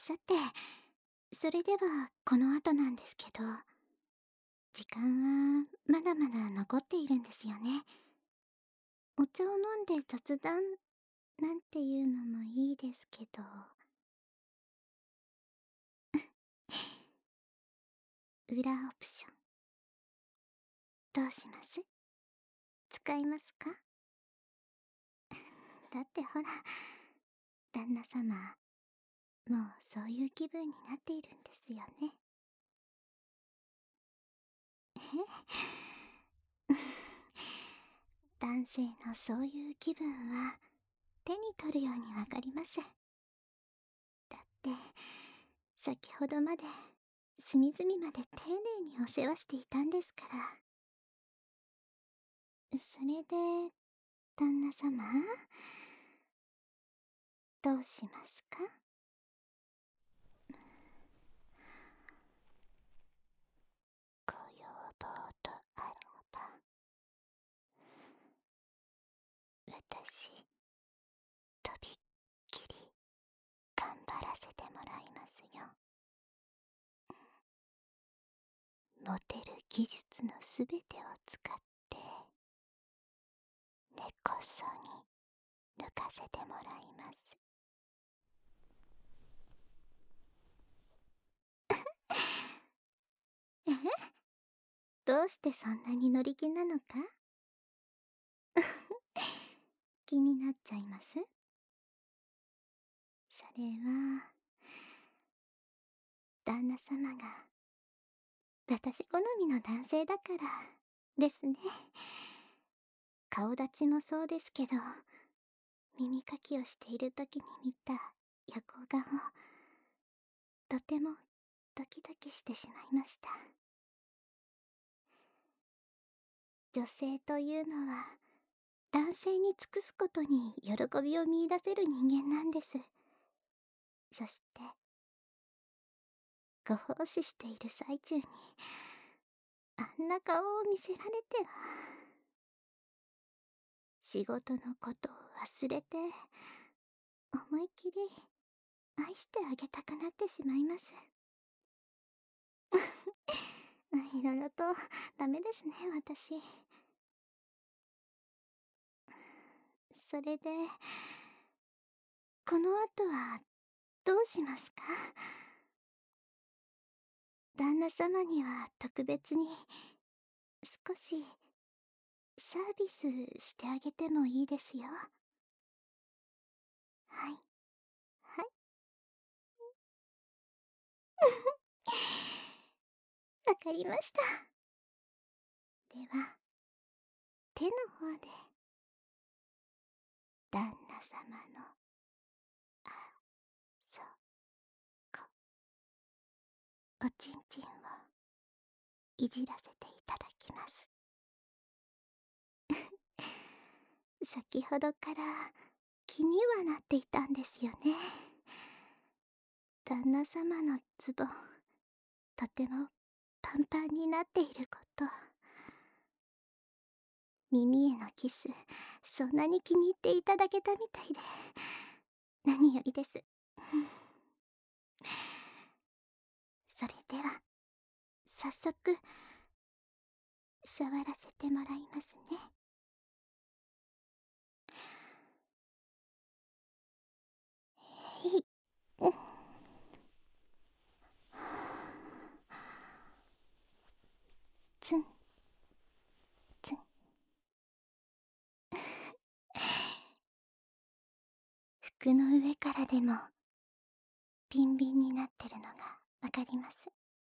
さて、それではこの後なんですけど、時間はまだまだ残っているんですよね。お茶を飲んで雑談なんていうのもいいですけど。裏オプションどうします？使いますか？だってほら、旦那様、もうそういう気分になっているんですよね。男性のそういう気分は手に取るようにわかります。だって先ほどまで隅々まで丁寧にお世話していたんですから。それで旦那様、どうしますか？ご要望とあらば、私とびっきり頑張らせてもらいますよ。持てる技術のすべてを使って根こそぎ抜かせてもらいます。え？どうしてそんなに乗り気なのか？気になっちゃいます？それは旦那様が私好みの男性だからですね。顔立ちもそうですけど、耳かきをしている時に見た横顔、とてもドキドキしてしまいました。女性というのは男性に尽くすことに喜びを見出せる人間なんです。そしてご奉仕している最中にあんな顔を見せられては、仕事のことを忘れて思いきり愛してあげたくなってしまいます。いろいろとダメですね、私。それでこの後はどうしますか？旦那様には特別に少しサービスしてあげてもいいですよ。はい、はい。わかりました。では手の方で旦那様のあそこ、おちんちんをいじらせていただきます。先ほどから気にはなっていたんですよね。旦那様のズボン、とてもパンパンになっていること。耳へのキス、そんなに気に入っていただけたみたいで何よりです。それでは早速触らせてもらいますね。いツンツン。服の上からでもビンビンになってるのがわかります。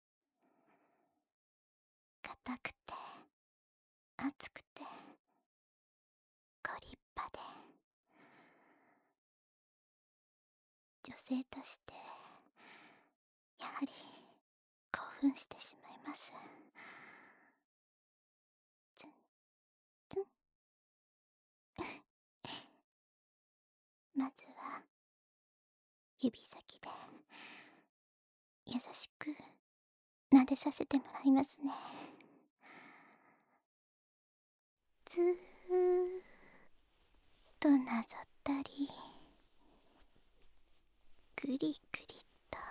硬くて熱くてご立派で、女性としてやはり興奮してしまいます。ツンツン。まずは指先で優しく撫でさせてもらいますね。ずーっとなぞったり、ぐりぐりと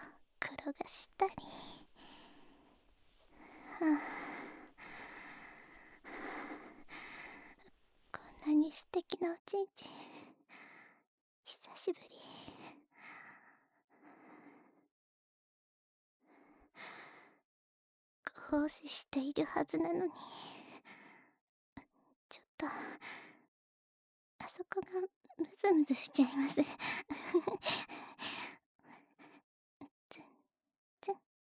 がしたり、はあ、こんなに素敵なおちんちん久しぶり。奉仕しているはずなのに、ちょっとあそこがムズムズしちゃいます。ツンツン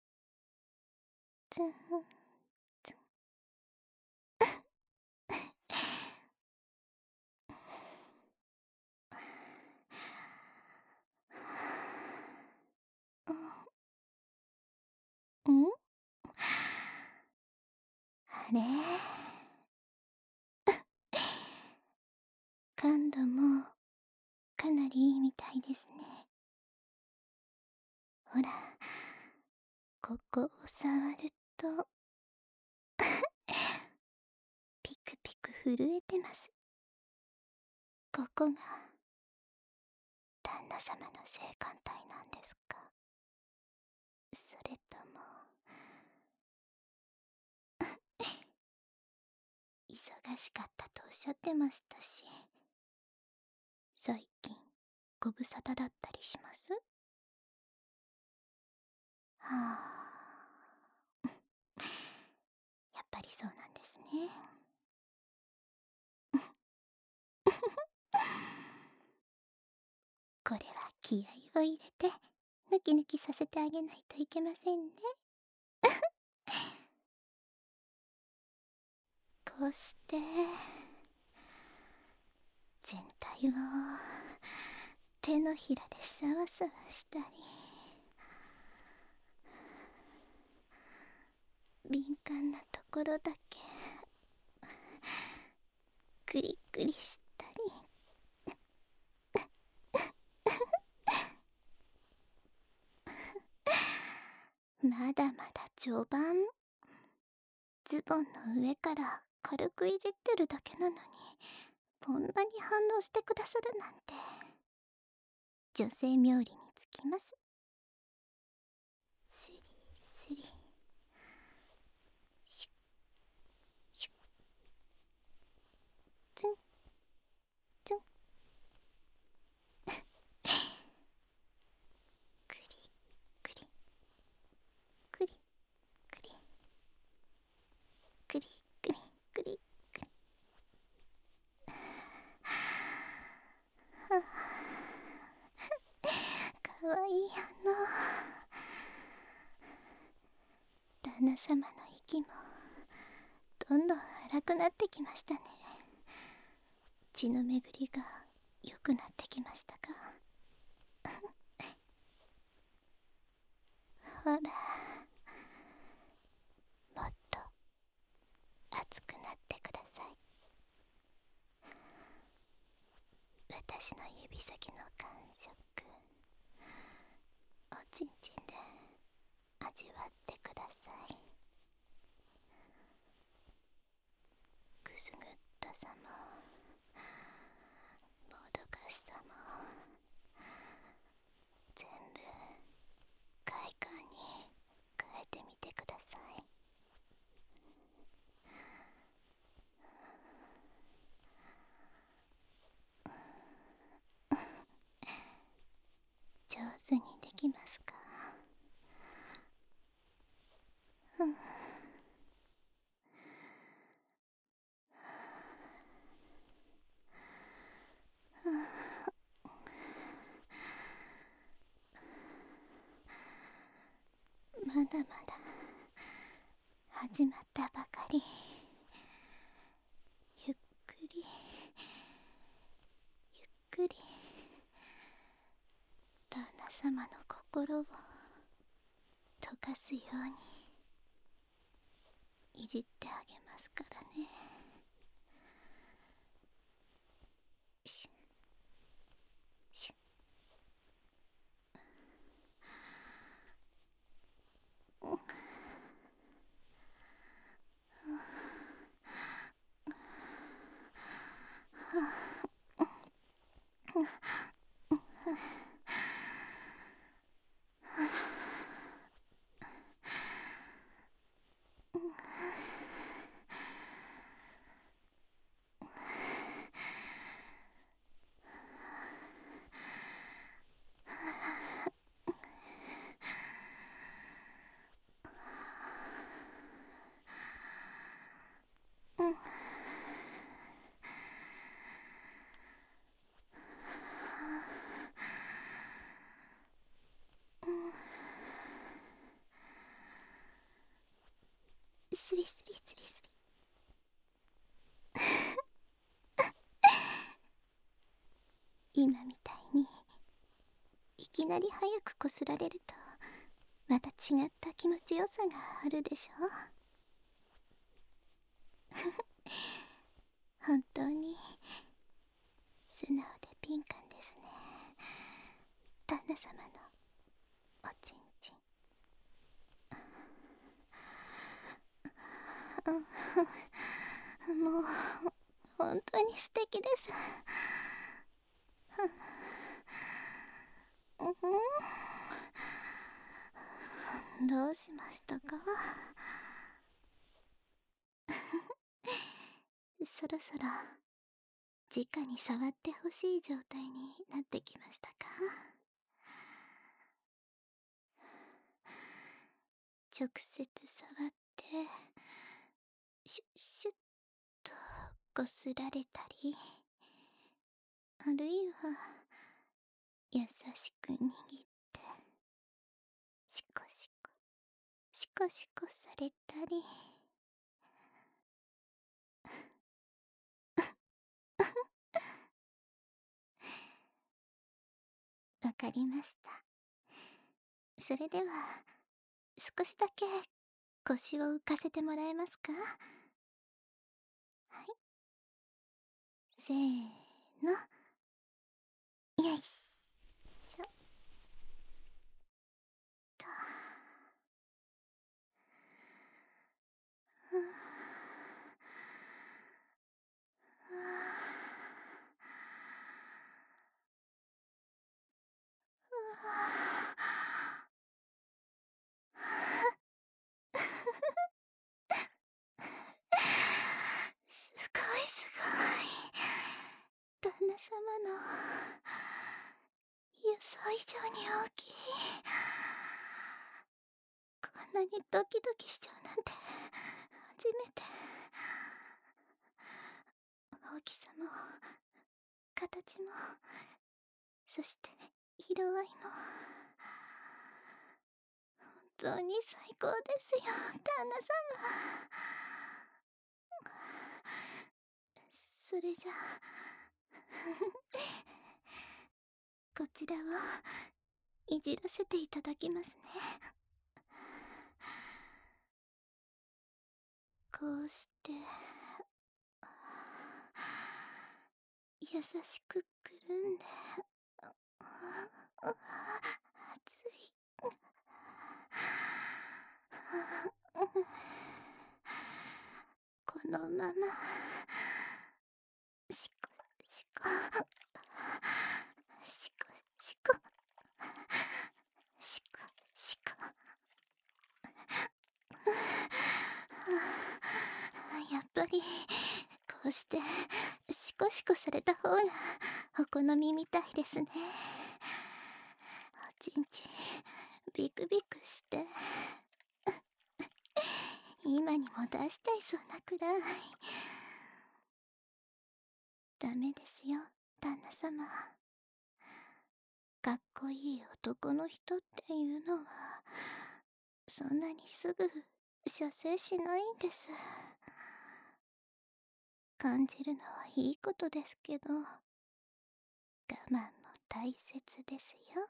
ツンツン。うん、あれ、感度もかなりいいみたいですね。ほら、ここを触るとピクピク震えてます。ここが旦那様の性感帯なんですか、それとも忙しかったとおっしゃってましたし、最近ご無沙汰だったりします？はあ、やっぱりそうなんですね。これは気合を入れてヌキヌキさせてあげないといけませんね。こうして全体を手のひらでサワサワしたり、敏感なところだけクリクリしたり、まだまだ序盤。ズボンの上から軽くいじってるだけなのに、こんなに反応してくださるなんて、女性冥利につきます。スリスリ、シュッシュッ、ツンツン、クリクリクリクリクリクリクリクリ。はあ、かわいい反応。旦那様の息もどんどん荒くなってきましたね。血の巡りが良くなってきましたか？ほら、もっと熱くなってください。私の指先の感触、おちんちんで味わってください。くすぐったさももどかしさも全部快感に変えてみてください。上手にできますか？うん、まだまだ始まったばかり。ゆっくりゆっくり旦那様の心を溶かすようにいじってあげますからね。シュッシュッ、うん、 今みたいにいきなり早くこすられるとまた違った気持ちよさがあるでしょ。本当に素直で敏感ですね、旦那様のおちんちん。もう本当に素敵です。どうしましたか？そろそろ直に触ってほしい状態になってきましたか？直接触ってシュッシュッとこすられたり、あるいは優しく握ってシコシコシコシコされたり。わかりました。それでは少しだけ腰を浮かせてもらえますか？はい、せーの、よいしょと。ふぅふすごいすごい。旦那様の予想以上に大きい。こんなにドキドキしちゃうなんて初めて。大きさも形も、そして色合いも本当に最高ですよ、旦那様。それじゃあこちらをいじらせていただきますね。こうして優しくくるんで、熱い。このままシコシコシコシコシコシコ。やっぱりこうしてシコシコされた方がお好みみたいですね。おちんちんビクビクして今にも出しちゃいそうなくらい。ダメですよ、旦那様。かっこいい男の人っていうのはそんなにすぐ射精しないんです。感じるのはいいことですけど、我慢も大切ですよ。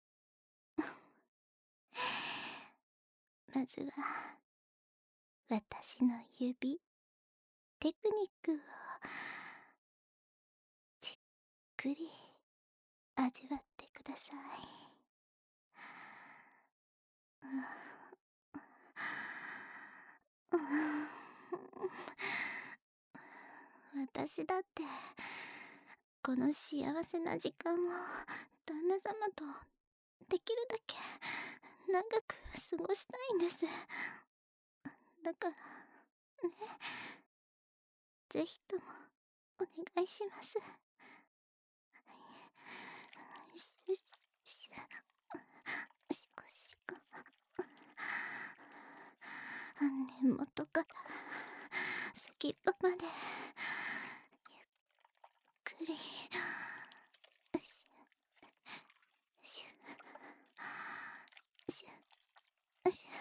まずは私の指テクニックをじっくり味わってください。私だってこの幸せな時間を旦那様とできるだけ長く過ごしたいんです。だからね、ぜひともお願いします。シュッシュッシコシコ、根元から先っぽまでゆっくりシュッシュッシュッシュ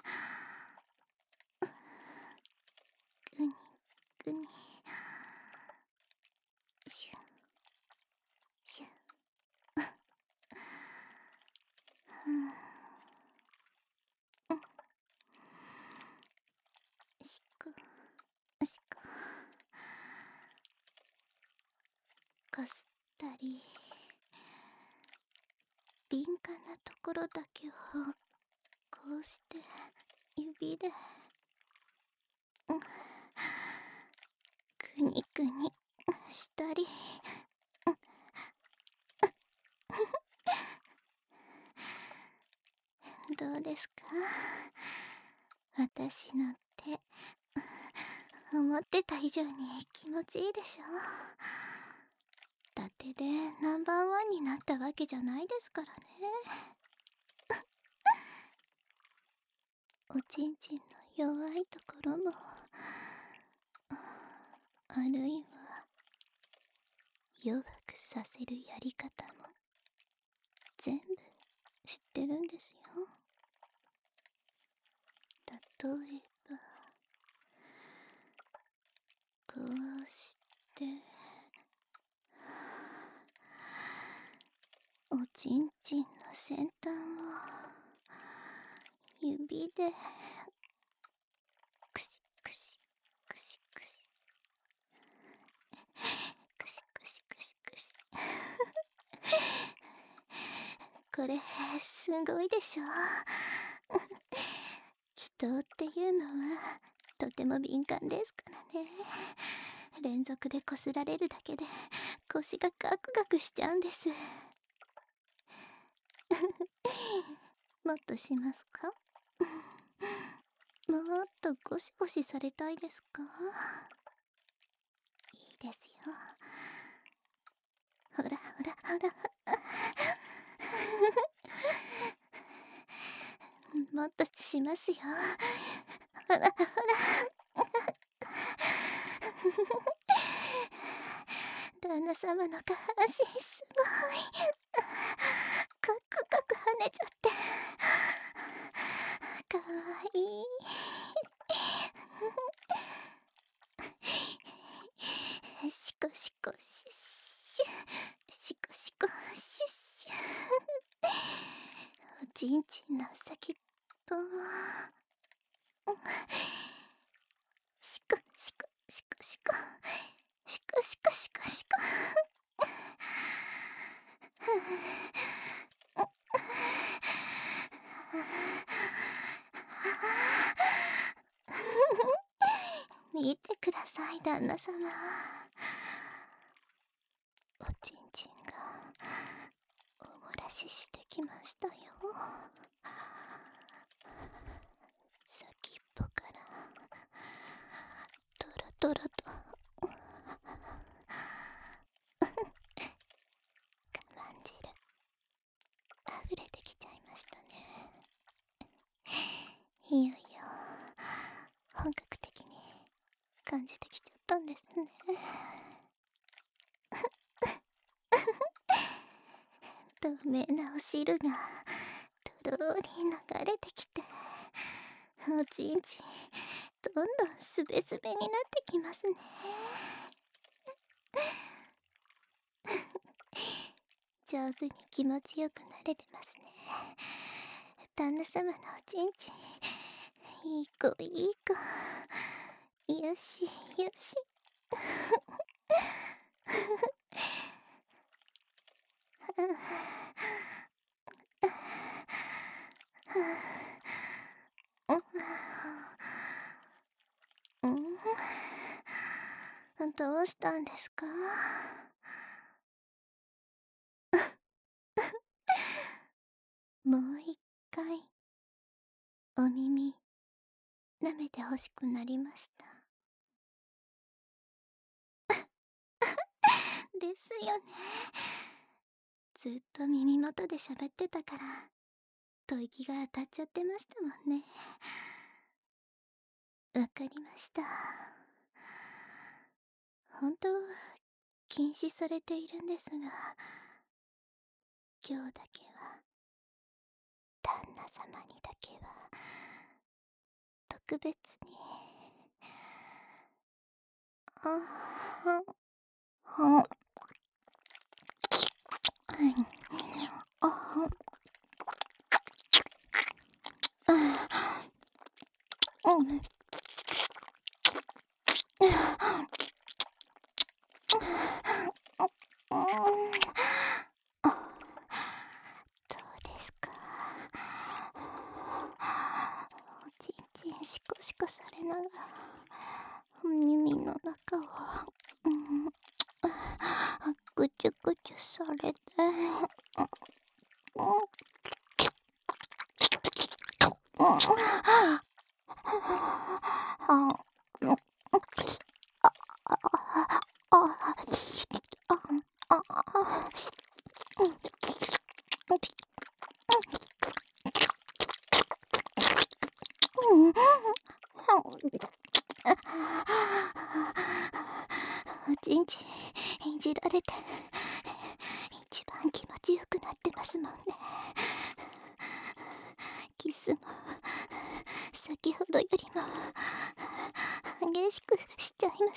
ッ、グニグニシュッシュッたり、敏感なところだけをこうして指でくにくにしたり、どうですか、私の手。思ってた以上に気持ちいいでしょ。伊達でナンバーワンになったわけじゃないですからね。おちんちんの弱いところも、あるいは弱くさせるやり方も全部知ってるんですよ。例えばこうしておちんちんの先端を指でクシクシクシクシクシクシクシクシこれすごいでしょ。人っていうのはとても敏感ですからね。連続でこすられるだけで腰がガクガクしちゃうんです。もっとしますか？もっとゴシゴシされたいですか？いいですよ。ほらほらほら。もっとしますよ。ほらほら。旦那様の下半身すごい。カクカク跳ねちゃって。かわいい。シコシコシュッシュ。シコシコシュッシュ。おちんちんの先っぽ。シコシコシコシコシコシコシコシコ。見てください、旦那様。おちんちんがお漏らししてきましたよ。先っぽからトロトロとカマン汁溢れてきちゃいましたね。いよいよ本格的に感じてきちゃったんですね。透明なお汁がとろーり流れてきて、おちんちんどんどんすべすべになってきますね。上手に気持ちよくなれてますね。旦那様のおちんちん、いい子いい子。よしよし。どうしたんですか？もう一回お耳舐めてほしくなりました。ですよね。ずっと耳元で喋ってたから吐息が当たっちゃってましたもんね。わかりました。本当は禁止されているんですが、今日だけは旦那様にだけは特別に。 シコシコされながら耳の中をぐちゅぐちゅされて、おちんちいじられて一番気持ちよくなってますもんね。キスも先ほどよりも激しくしちゃいます。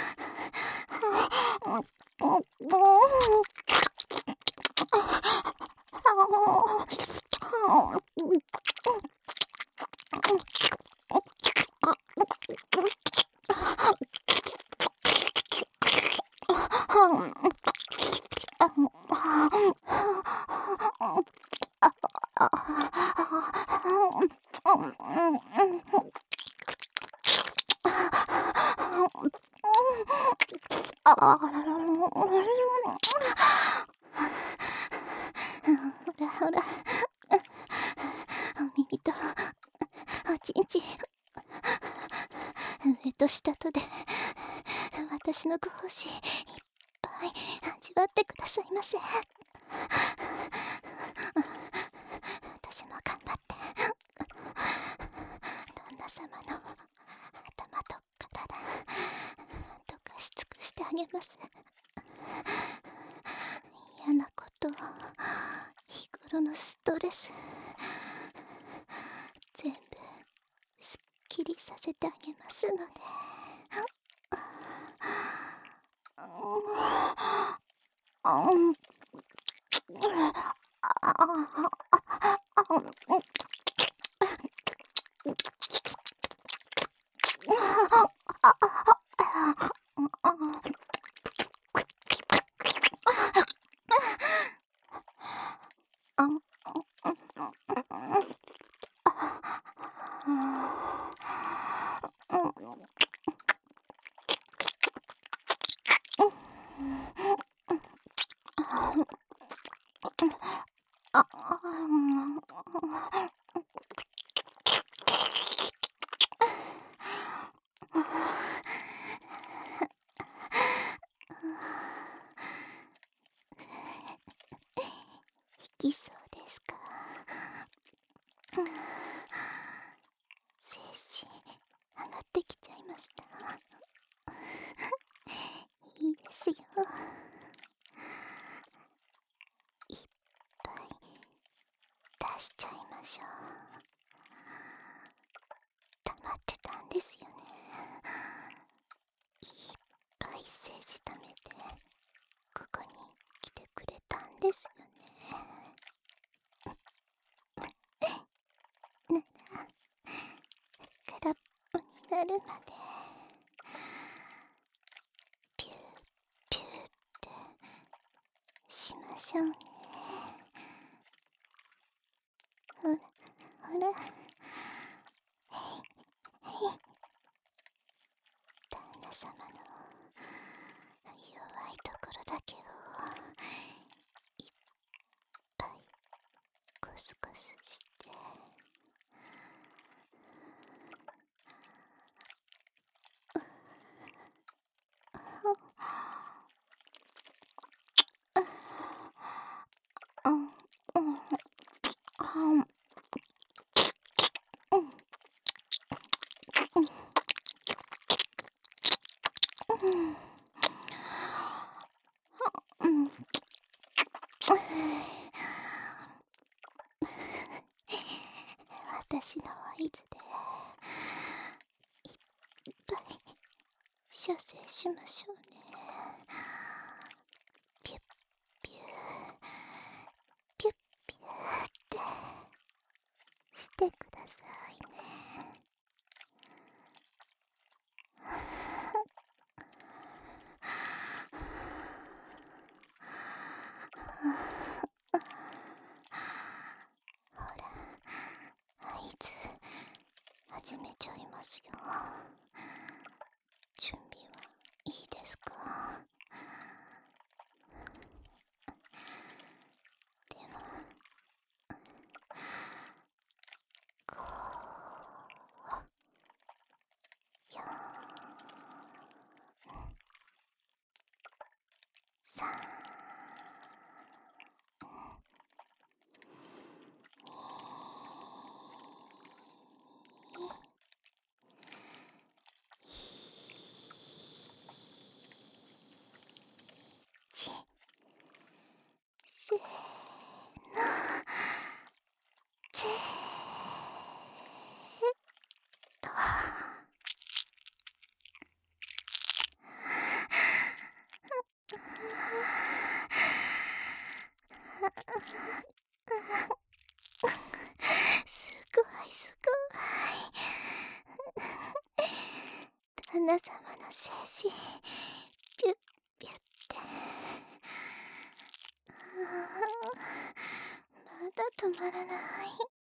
ほらほら、お耳とおちんち、上と下とで私のご奉仕いっぱい味わってくださいませ。私も頑張って旦那様の頭と体とかし尽くしてあげます。嫌なこと、日頃のストレス全部すっきりさせてあげますので。引きそうですか。精神上がってきちゃいました。いいですよ。いっぱい出しちゃいましょう。溜まってたんですよね。いっぱい精子溜めてここに来てくれたんですよね。なら空っぽになるまでピューピューってしましょうね。ほらほら、旦那様の弱いところだけをいっぱいゴスゴスして、私の合図でいっぱい射精しましょうね。ピュッピューピュッピューってしてくださいね。ほら、合図始めちゃいますよ。準備はいいですか？では、こう、4、3、1、せーの、ぜーっと。すごいすごい。旦那様の精子ピュッピュッて。まだ止まらない。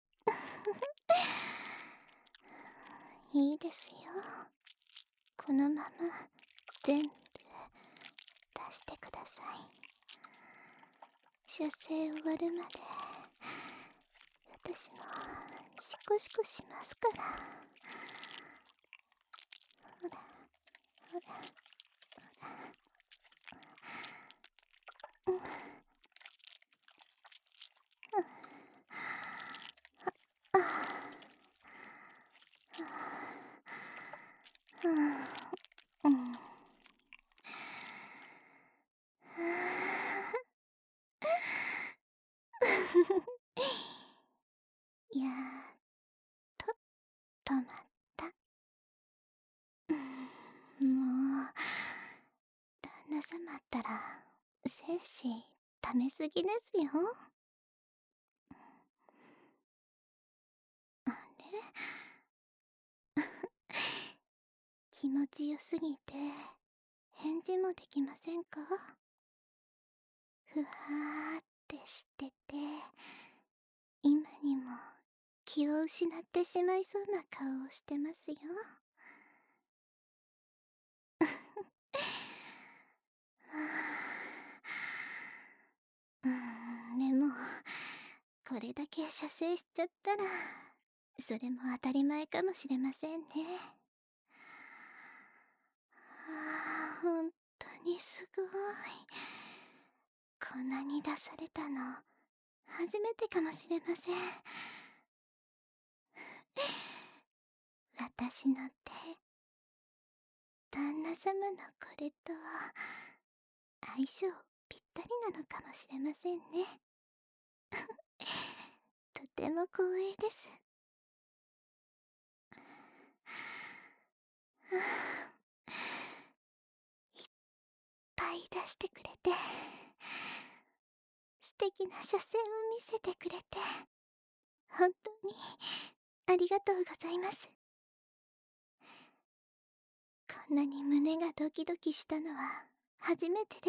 いいですよ。このまま全部出してください。射精終わるまで私もシコシコしますから。ほらほらほら。うん。やっと止まった。もう旦那様ったら精子溜めすぎですよ。あれ気持ちよすぎて返事もできませんか？ふわーってしてて、今にも気を失ってしまいそうな顔をしてますよ。でもこれだけ射精しちゃったらそれも当たり前かもしれませんね。本当にすごい。こんなに出されたの初めてかもしれません。私の手、旦那様のこれと相性ぴったりなのかもしれませんね。とても光栄です。いっぱい出してくれて、素敵な射精を見せてくれて、本当にありがとうございます。こんなに胸がドキドキしたのは初めてです。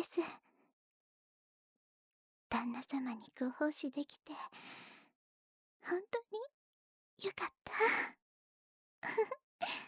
旦那様にご奉仕できて本当によかった。